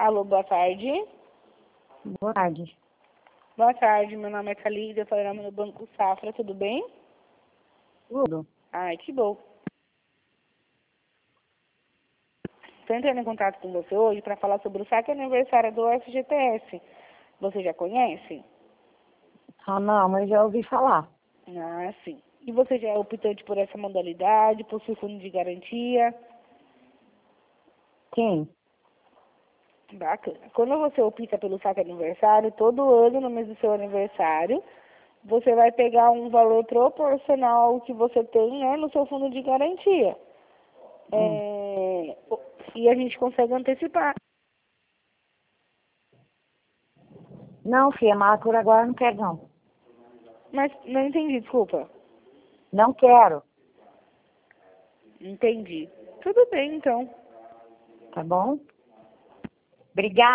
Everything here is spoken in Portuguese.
Alô, boa tarde. Boa tarde. Boa tarde, meu nome é Thalídia, eu estou falando no Banco Safra, tudo bem? Tudo. Ai, que bom. Estou entrando em contato com você hoje para falar sobre o saque aniversário do FGTS. Você já conhece? Ah, não, mas já ouvi falar. Ah, sim. E você já é optante por essa modalidade, possui fundo de garantia? Quem? Bacana. Quando você opta pelo saque aniversário, todo ano, no mês do seu aniversário, você vai pegar um valor proporcional ao que você tem, né, no seu fundo de garantia. E a gente consegue antecipar. Não, filha, mas por agora não quero, não. Mas não entendi, desculpa. Não quero, Entendi. Tudo bem, então. tá bom? Obrigada.